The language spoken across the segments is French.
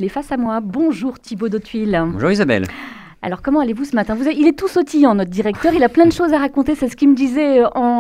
d'Autuil est face à moi. Bonjour Thibaut d'Autuil. Bonjour Isabelle. Alors, comment allez-vous ce matin? Il est tout sautillant, notre directeur. Il a plein de choses à raconter. C'est ce qu'il me disait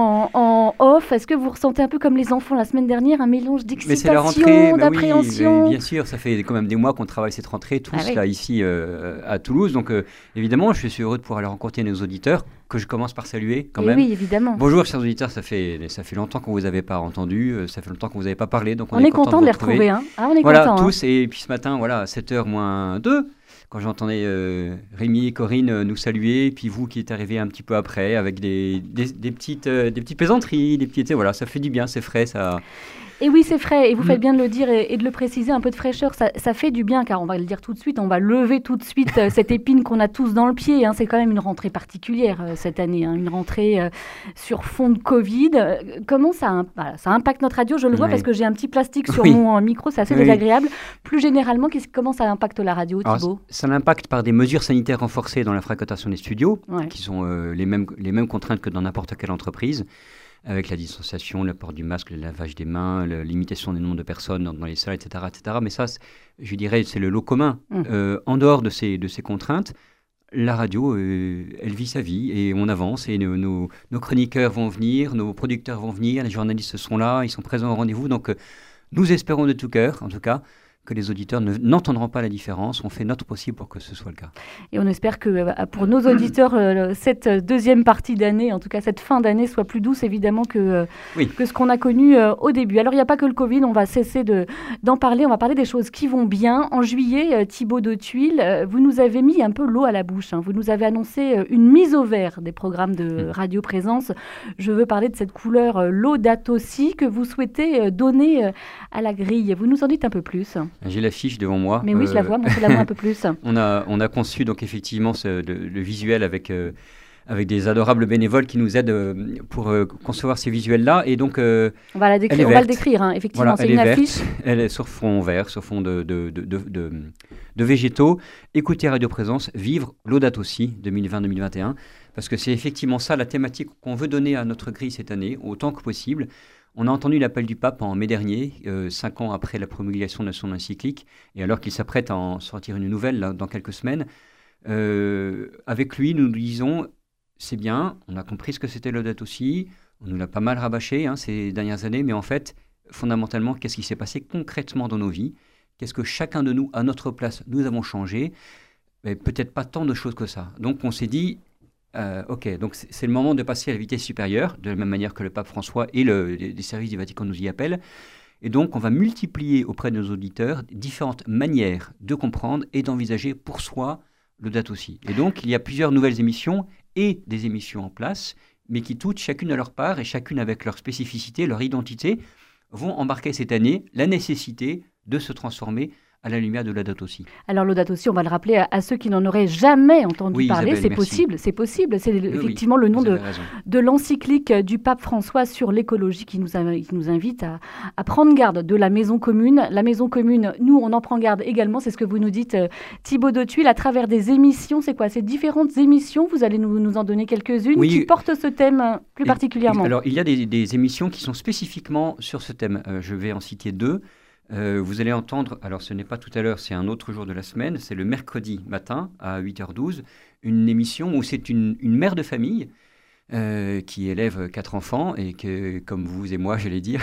en off. Est-ce que vous ressentez un peu comme les enfants la semaine dernière, un mélange d'excitation, d'appréhension? Oui, bien sûr, ça fait quand même des mois qu'on travaille cette rentrée, tous là, ici à Toulouse. Donc, évidemment, je suis heureux de pouvoir aller rencontrer nos auditeurs, que je commence par saluer quand même. Oui, évidemment. Bonjour, chers auditeurs. Ça fait longtemps qu'on ne vous avait pas entendu. Ça fait longtemps qu'on ne vous avait pas parlé. Donc, on est content de les retrouver. Hein. Ah, on est content, tous. Hein. Et puis ce matin, à 7h moins 2. Quand j'entendais Rémi et Corinne nous saluer, puis vous qui êtes arrivés un petit peu après avec des petites plaisanteries, ça fait du bien, c'est frais, ça. Et oui, c'est frais, et vous faites bien de le dire et de le préciser, un peu de fraîcheur, ça fait du bien, car on va le dire tout de suite, on va lever tout de suite cette épine qu'on a tous dans le pied. Hein. C'est quand même une rentrée particulière cette année, une rentrée sur fond de Covid. Comment ça impacte notre radio? Je le vois parce que j'ai un petit plastique sur mon micro, c'est assez désagréable. Plus généralement, comment ça impacte la radio, Thibaut? Ça l'impacte par des mesures sanitaires renforcées dans la fréquentation des studios, qui sont les mêmes contraintes que dans n'importe quelle entreprise, avec la distanciation, le port du masque, le lavage des mains, la limitation du nombre de personnes dans les salles, etc. Mais ça, je dirais, c'est le lot commun. En dehors de ces contraintes, la radio, elle vit sa vie et on avance. Et nos chroniqueurs vont venir, nos producteurs vont venir, les journalistes sont là, ils sont présents au rendez-vous. Donc, nous espérons de tout cœur, en tout cas, que les auditeurs n'entendront pas la différence. On fait notre possible pour que ce soit le cas. Et on espère que pour nos auditeurs, cette deuxième partie d'année, en tout cas cette fin d'année, soit plus douce évidemment que ce qu'on a connu au début. Alors il n'y a pas que le Covid, on va cesser d'en parler, on va parler des choses qui vont bien. En juillet, Thibaut d'Autuil, vous nous avez mis un peu l'eau à la bouche. Hein. Vous nous avez annoncé une mise au vert des programmes de Radio Présence. Je veux parler de cette couleur Laudato Si que vous souhaitez donner à la grille. Vous nous en dites un peu plus? J'ai l'affiche devant moi. Mais oui, je la vois, montrez-la moi un peu plus. On a conçu donc effectivement le visuel avec des adorables bénévoles qui nous aident pour concevoir ces visuels-là. Et donc, on va le décrire, hein. Effectivement, voilà, c'est une affiche. Elle est sur fond vert, sur fond de végétaux. Écoutez Radio Présence, vivre Laudato Si 2020-2021, parce que c'est effectivement ça la thématique qu'on veut donner à notre grille cette année, autant que possible. On a entendu l'appel du pape en mai dernier, 5 ans après la promulgation de son encyclique, et alors qu'il s'apprête à en sortir une nouvelle là, dans quelques semaines. Avec lui, nous disons, c'est bien, on a compris ce que c'était Laudato Si, on nous l'a pas mal rabâché ces dernières années, mais en fait, fondamentalement, qu'est-ce qui s'est passé concrètement dans nos vies? Qu'est-ce que chacun de nous, à notre place, nous avons changé? Peut-être pas tant de choses que ça. Donc on s'est dit, ok, donc c'est le moment de passer à la vitesse supérieure, de la même manière que le pape François et les services du Vatican nous y appellent. Et donc, on va multiplier auprès de nos auditeurs différentes manières de comprendre et d'envisager pour soi Laudato Si. Et donc, il y a plusieurs nouvelles émissions et des émissions en place, mais qui toutes, chacune à leur part et chacune avec leur spécificité, leur identité, vont embarquer cette année la nécessité de se transformer à la lumière de Laudato Si. Alors Laudato Si, on va le rappeler à ceux qui n'en auraient jamais entendu parler, Isabelle, c'est possible. C'est effectivement le nom de l'encyclique du pape François sur l'écologie qui nous invite à prendre garde de la maison commune. La maison commune, nous, on en prend garde également, c'est ce que vous nous dites Thibaut d'Autuil, à travers des émissions. C'est quoi? Ces différentes émissions, vous allez nous en donner quelques-unes qui portent ce thème plus particulièrement. Alors, il y a des émissions qui sont spécifiquement sur ce thème. Je vais en citer 2. Vous allez entendre, alors ce n'est pas tout à l'heure, c'est un autre jour de la semaine, c'est le mercredi matin à 8h12, une émission où c'est une mère de famille qui élève 4 enfants et que, comme vous et moi, j'allais dire,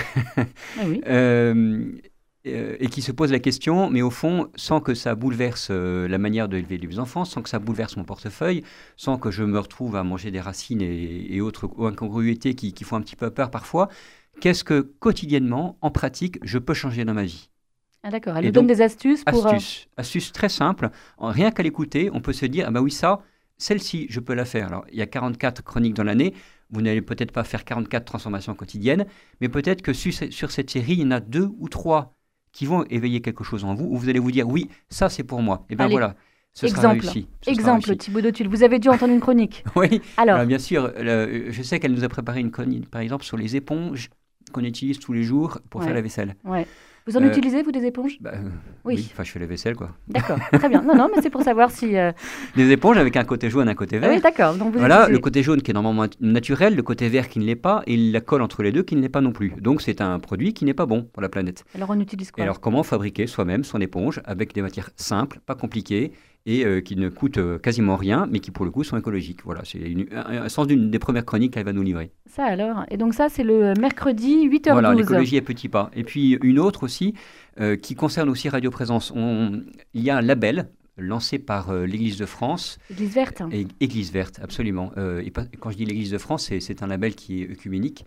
et qui se pose la question, mais au fond, sans que ça bouleverse la manière d'élever les enfants, sans que ça bouleverse mon portefeuille, sans que je me retrouve à manger des racines et autres incongruités qui font un petit peu peur parfois. Qu'est-ce que quotidiennement, en pratique, je peux changer dans ma vie? Ah d'accord, elle nous donne des astuces pour... Astuces très simples. Rien qu'à l'écouter, on peut se dire, ah bah oui, celle-ci, je peux la faire. Alors, il y a 44 chroniques dans l'année, vous n'allez peut-être pas faire 44 transformations quotidiennes, mais peut-être que sur cette série, il y en a 2 ou 3 qui vont éveiller quelque chose en vous, où vous allez vous dire, oui, ça c'est pour moi. Et bien voilà. Ce sera réussi. Exemple, Thibaut d'Autuil, vous avez dû entendre une chronique. Oui, alors bien sûr, je sais qu'elle nous a préparé une chronique, par exemple, sur les éponges qu'on utilise tous les jours pour faire la vaisselle. Ouais. Vous en utilisez, vous, des éponges? Oui, enfin, je fais la vaisselle, quoi. D'accord, très bien. Non, mais c'est pour savoir si... Des éponges avec un côté jaune et un côté vert. Oui, d'accord. Donc voilà, le côté jaune qui est normalement naturel, le côté vert qui ne l'est pas, et la colle entre les deux qui ne l'est pas non plus. Donc, c'est un produit qui n'est pas bon pour la planète. Alors, on utilise quoi? Et alors, comment fabriquer soi-même son éponge avec des matières simples, pas compliquées, et qui ne coûtent quasiment rien, mais qui, pour le coup, sont écologiques. Voilà, c'est un sens d'une des premières chroniques qu'elle va nous livrer. Ça, alors. Et donc, ça, c'est le mercredi, 8h12. Voilà, l'écologie à petits pas. Et puis, une autre aussi, qui concerne aussi Radio Présence. Il y a un label lancé par l'Église de France. Église verte. Église verte, absolument. Et quand je dis l'Église de France, c'est un label qui est œcuménique,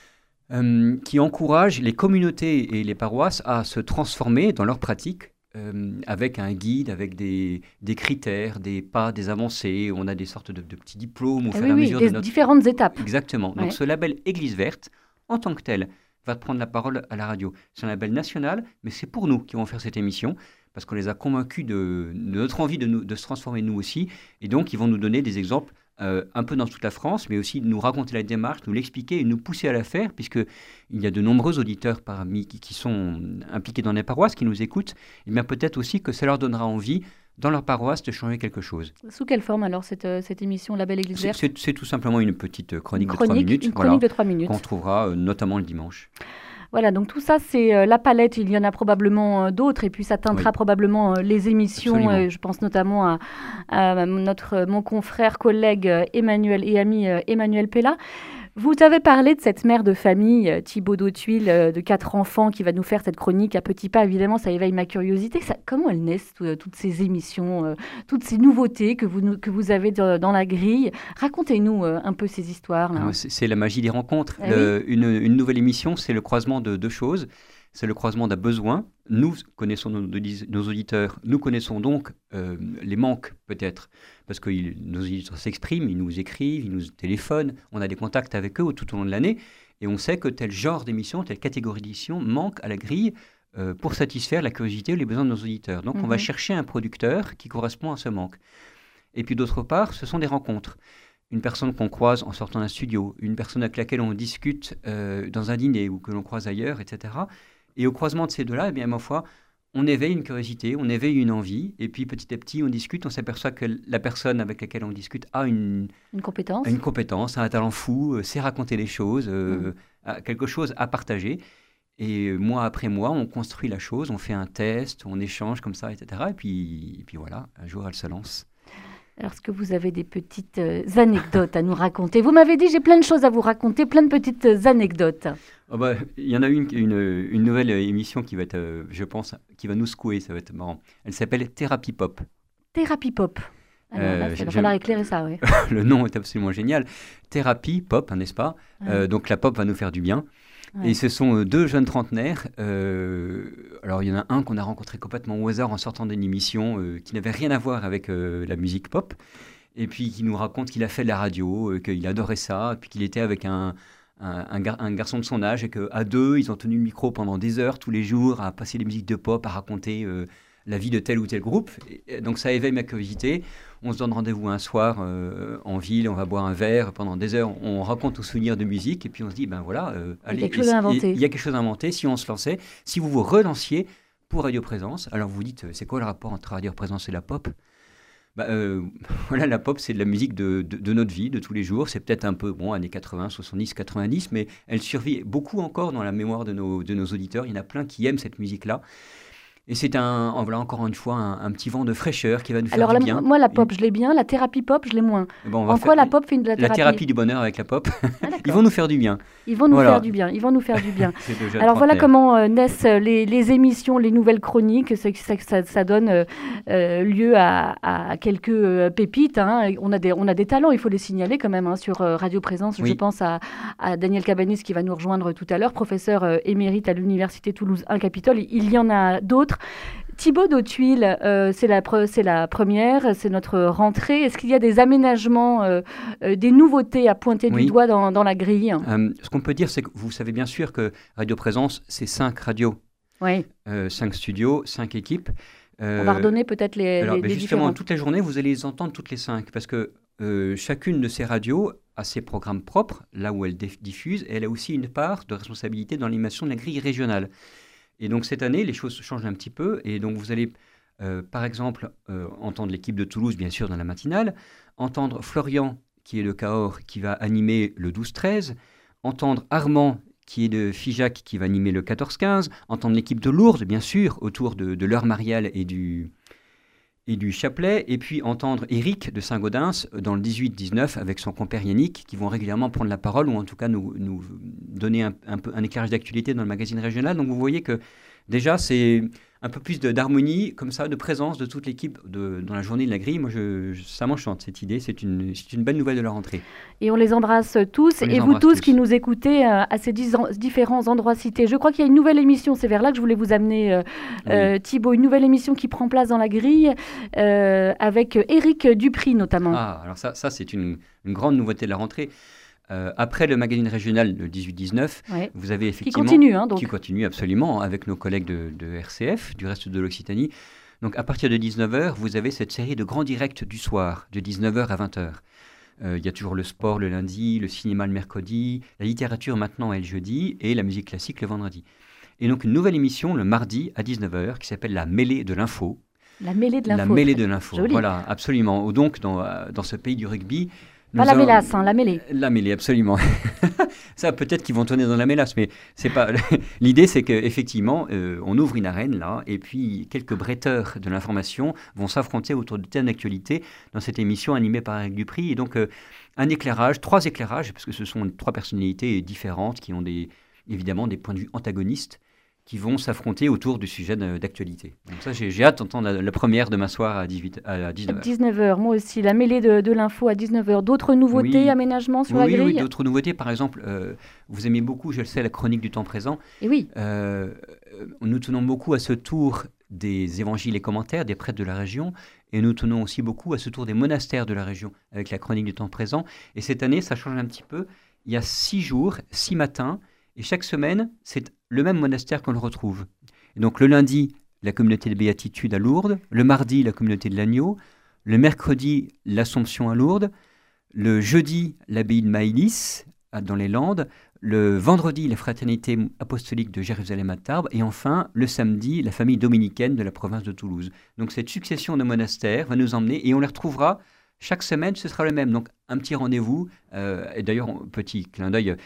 qui encourage les communautés et les paroisses à se transformer dans leur pratique, avec un guide, avec des critères, des pas, des avancées. On a des sortes de petits diplômes au fur et à mesure de notre... différentes étapes. Exactement. Donc, ce label Église verte, en tant que tel, va prendre la parole à la radio. C'est un label national, mais c'est pour nous qui vont faire cette émission, parce qu'on les a convaincus de notre envie de se transformer nous aussi. Et donc, ils vont nous donner des exemples un peu dans toute la France, mais aussi nous raconter la démarche, nous l'expliquer et nous pousser à la faire, puisqu'il y a de nombreux auditeurs parmi qui sont impliqués dans les paroisses, qui nous écoutent. Et bien peut-être aussi que ça leur donnera envie, dans leur paroisse, de changer quelque chose. Sous quelle forme alors cette émission La Belle Église Verte? C'est tout simplement une petite chronique de 3 minutes. Une chronique de 3 minutes. Qu'on trouvera notamment le dimanche. Voilà, donc tout ça, c'est la palette. Il y en a probablement d'autres, et puis ça teintera probablement les émissions. Je pense notamment à mon confrère, collègue Emmanuel et ami Emmanuel Pella. Vous avez parlé de cette mère de famille, Thibaut d'Autuil, de 4 enfants, qui va nous faire cette chronique à petits pas. Évidemment, ça éveille ma curiosité. Comment elles naissent, toutes ces émissions, toutes ces nouveautés que vous avez dans la grille? Racontez-nous un peu ces histoires. C'est la magie des rencontres. Une nouvelle émission, c'est le croisement de deux choses. C'est le croisement d'un besoin. Nous connaissons nos auditeurs. Nous connaissons donc les manques, peut-être, parce que nos auditeurs s'expriment, ils nous écrivent, ils nous téléphonent. On a des contacts avec eux tout au long de l'année. Et on sait que tel genre d'émission, telle catégorie d'émission manque à la grille pour satisfaire la curiosité ou les besoins de nos auditeurs. Donc, on va chercher un producteur qui correspond à ce manque. Et puis, d'autre part, ce sont des rencontres. Une personne qu'on croise en sortant d'un studio, une personne avec laquelle on discute dans un dîner ou que l'on croise ailleurs, etc. Et au croisement de ces deux-là, eh bien, ma foi, on éveille une curiosité, on éveille une envie, et puis petit à petit, on discute, on s'aperçoit que la personne avec laquelle on discute a une compétence, un talent fou, sait raconter des choses, a quelque chose à partager. Et mois après mois, on construit la chose, on fait un test, on échange comme ça, etc. Et puis voilà, un jour, elle se lance. Alors, est-ce que vous avez des petites anecdotes à nous raconter? Vous m'avez dit, j'ai plein de choses à vous raconter, plein de petites anecdotes. Il y en a une nouvelle émission qui va être, je pense, qui va nous secouer, ça va être marrant. Elle s'appelle Thérapie Pop. Thérapie Pop. Alors il va falloir éclairer ça, oui. Le nom est absolument génial. Thérapie Pop, n'est-ce pas? Donc la pop va nous faire du bien. Ouais. Et ce sont deux jeunes trentenaires. Alors, il y en a un qu'on a rencontré complètement au hasard en sortant d'une émission qui n'avait rien à voir avec la musique pop. Et puis, qui nous raconte qu'il a fait de la radio, qu'il adorait ça, et puis qu'il était avec un garçon de son âge, et qu'à deux, ils ont tenu le micro pendant des heures, tous les jours, à passer des musiques de pop, à raconter la vie de tel ou tel groupe. Et donc, ça éveille ma curiosité. On se donne rendez-vous un soir en ville, on va boire un verre pendant des heures, on raconte nos souvenirs de musique et puis on se dit, ben voilà, allez, il y a quelque chose à inventer. Il y a quelque chose à inventer si on se lançait, si vous vous relanciez pour Radio Présence. Alors vous dites, c'est quoi le rapport entre Radio Présence et la pop? Voilà, la pop, c'est de la musique de notre vie, de tous les jours. C'est peut-être un peu, années 80, 70, 90, mais elle survit beaucoup encore dans la mémoire de nos auditeurs. Il y en a plein qui aiment cette musique-là. Et c'est voilà, encore une fois un petit vent de fraîcheur qui va nous faire du bien. Moi, la pop, je l'ai bien. La thérapie pop, je l'ai moins. En quoi la pop fait de la thérapie? La thérapie du bonheur avec la pop. Ils vont nous faire du bien. Ils vont nous faire du bien. Alors voilà comment naissent les émissions, les nouvelles chroniques. Ça donne lieu à quelques pépites. Hein. On a des talents, il faut les signaler quand même sur Radio Présence. Oui. Je pense à Daniel Cabanis qui va nous rejoindre tout à l'heure, professeur émérite à l'Université Toulouse 1 Capitole. Il y en a d'autres. Thibaut d'Autuil, c'est la première, c'est notre rentrée. Est-ce qu'il y a des aménagements, des nouveautés à pointer du doigt dans la grille? Ce qu'on peut dire, c'est que vous savez bien sûr que Radio Présence, c'est 5 radios, 5 studios, 5 équipes. On va redonner peut-être les justement, différentes. toute la journée, vous allez les entendre toutes les 5, parce que chacune de ces radios a ses programmes propres, là où elle diffuse, et elle a aussi une part de responsabilité dans l'animation de la grille régionale. Et donc cette année, les choses changent un petit peu. Et donc vous allez, par exemple, entendre l'équipe de Toulouse, bien sûr, dans la matinale, entendre Florian, qui est le Cahors, qui va animer le 12-13, entendre Armand, qui est de Figeac, qui va animer le 14-15, entendre l'équipe de Lourdes, bien sûr, autour de l'heure mariale et du chapelet, et puis entendre Éric de Saint-Gaudens dans le 18-19 avec son compère Yannick, qui vont régulièrement prendre la parole, ou en tout cas nous donner un éclairage d'actualité dans le magazine régional. Donc vous voyez que déjà c'est un peu plus d'harmonie, comme ça, de présence de toute l'équipe dans la journée de la grille. Moi, ça m'enchante, cette idée. C'est une belle nouvelle de la rentrée. Et on les embrasse tous. Et vous tous qui nous écoutez à ces différents endroits cités. Je crois qu'il y a une nouvelle émission, c'est vers là que je voulais vous amener, Thibaut, une nouvelle émission qui prend place dans la grille, avec Éric Dupri notamment. Ah, alors ça c'est une grande nouveauté de la rentrée. Après le magazine régional de 18-19, vous avez effectivement... Qui continue absolument, avec nos collègues de RCF, du reste de l'Occitanie. Donc à partir de 19h, vous avez cette série de grands directs du soir, de 19h à 20h. Il y a toujours le sport le lundi, le cinéma le mercredi, la littérature maintenant et le jeudi, et la musique classique le vendredi. Et donc une nouvelle émission le mardi à 19h qui s'appelle La Mêlée de l'Info. La Mêlée de l'Info. La Mêlée de l'Info, joli. Voilà, absolument. Donc dans ce pays du rugby... Pas la mélasse, la mêlée. La mêlée, absolument. Ça, peut-être qu'ils vont tourner dans la mélasse, mais c'est pas... L'idée, c'est qu'effectivement, on ouvre une arène, là, et puis quelques bretteurs de l'information vont s'affronter autour de thèmes d'actualité dans cette émission animée par Éric Dupri. Et donc, trois éclairages, parce que ce sont trois personnalités différentes qui ont évidemment des points de vue antagonistes, qui vont s'affronter autour du sujet d'actualité. Donc ça, j'ai hâte d'entendre la première demain soir à 19h. À 19h, moi aussi. La mêlée de l'info à 19h. D'autres nouveautés, aménagements sur la grille ? Oui, d'autres nouveautés. Par exemple, vous aimez beaucoup, je le sais, la chronique du temps présent. Et oui. Nous tenons beaucoup à ce tour des évangiles et commentaires des prêtres de la région, et nous tenons aussi beaucoup à ce tour des monastères de la région, avec la chronique du temps présent. Et cette année, ça change un petit peu. Il y a 6 jours, 6 matins, et chaque semaine, c'est le même monastère qu'on le retrouve. Et donc le lundi, la communauté de Béatitude à Lourdes, le mardi, la communauté de l'Agneau, le mercredi, l'Assomption à Lourdes, le jeudi, l'abbaye de Maïlis dans les Landes, le vendredi, la fraternité apostolique de Jérusalem à Tarbes, et enfin, le samedi, la famille dominicaine de la province de Toulouse. Donc cette succession de monastères va nous emmener, et on les retrouvera chaque semaine, ce sera le même. Donc un petit rendez-vous, et d'ailleurs, petit clin d'œil,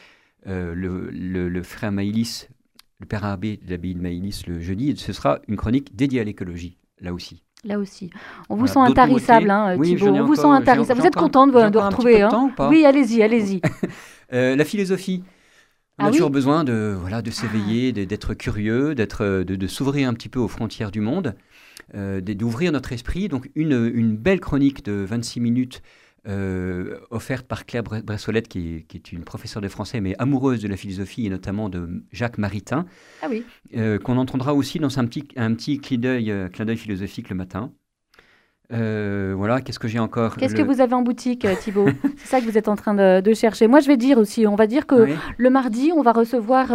le frère Maïlis, le père abbé de l'abbaye de Maïlis le jeudi, ce sera une chronique dédiée à l'écologie, là aussi. Là aussi. On vous sent intarissable, Thibaut. On vous sent intarissable. Vous êtes content de retrouver. Oui, allez-y. La philosophie. On a toujours besoin de s'éveiller, d'être curieux, de s'ouvrir un petit peu aux frontières du monde, d'ouvrir notre esprit. Donc une belle chronique de 26 minutes offerte par Claire Bressolette, qui est une professeure de français, mais amoureuse de la philosophie, et notamment de Jacques Maritain, qu'on entendra aussi dans un petit clin d'œil philosophique le matin. Voilà, qu'est-ce que j'ai encore ? Qu'est-ce que vous avez en boutique, Thibaut ? C'est ça que vous êtes en train de chercher. Moi, je vais dire aussi, on va dire que le mardi, on va recevoir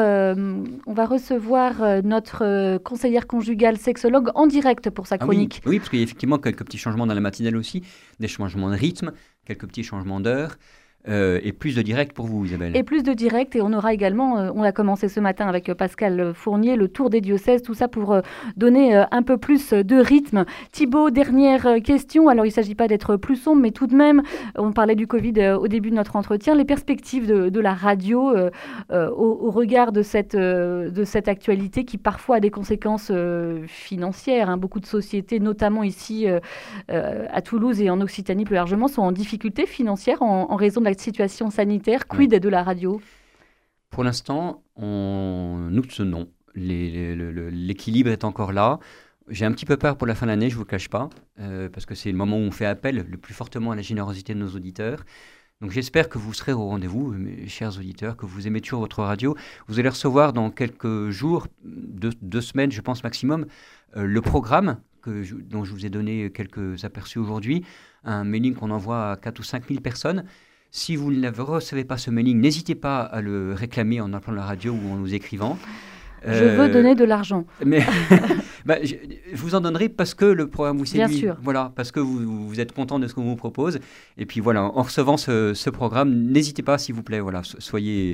notre conseillère conjugale sexologue en direct pour sa chronique. Oui, parce qu'il y a effectivement quelques petits changements dans la matinale aussi, des changements de rythme, quelques petits changements d'heure. Et plus de direct pour vous, Isabelle. Et plus de direct, et on aura également, on a commencé ce matin avec Pascal Fournier, le tour des diocèses, tout ça pour donner un peu plus de rythme. Thibaut, dernière question. Alors, il ne s'agit pas d'être plus sombre, mais tout de même, on parlait du Covid au début de notre entretien. Les perspectives de la radio au regard de cette actualité qui parfois a des conséquences financières. Beaucoup de sociétés, notamment ici à Toulouse et en Occitanie plus largement, sont en difficulté financière en raison de la situation sanitaire. Quid de la radio ? Pour l'instant, nous tenons. L'équilibre est encore là. J'ai un petit peu peur pour la fin de l'année, je ne vous le cache pas, parce que c'est le moment où on fait appel le plus fortement à la générosité de nos auditeurs. Donc j'espère que vous serez au rendez-vous, mes chers auditeurs, que vous aimez toujours votre radio. Vous allez recevoir dans quelques jours, 2 semaines, je pense maximum, le programme dont je vous ai donné quelques aperçus aujourd'hui, un mailing qu'on envoie à 4 ou 5 000 personnes. Si vous ne recevez pas ce mailing, n'hésitez pas à le réclamer en appelant la radio ou en nous écrivant. Je veux donner de l'argent. Mais je vous en donnerai parce que le programme vous séduit. Bien sûr. Voilà, parce que vous êtes content de ce qu'on vous propose. Et puis voilà, en recevant ce programme, n'hésitez pas, s'il vous plaît. Voilà, soyez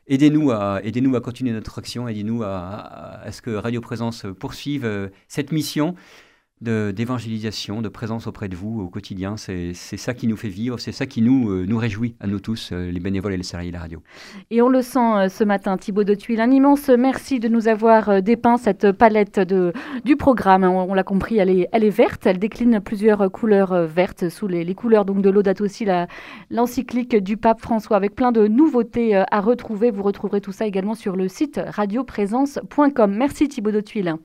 aidez-nous à continuer notre action, aidez-nous à ce que Radio Présence poursuive cette mission d'évangélisation, de présence auprès de vous au quotidien. C'est ça qui nous fait vivre, c'est ça qui nous réjouit à nous tous, les bénévoles et les salariés de la radio. Et on le sent ce matin, Thibaut de Tuile. Un immense merci de nous avoir dépeint cette palette du programme. On l'a compris, elle est verte, elle décline plusieurs couleurs vertes sous les couleurs donc de Laudato Si, l'encyclique du pape François, avec plein de nouveautés à retrouver. Vous retrouverez tout ça également sur le site radioprésence.com. Merci Thibaut de Tuile.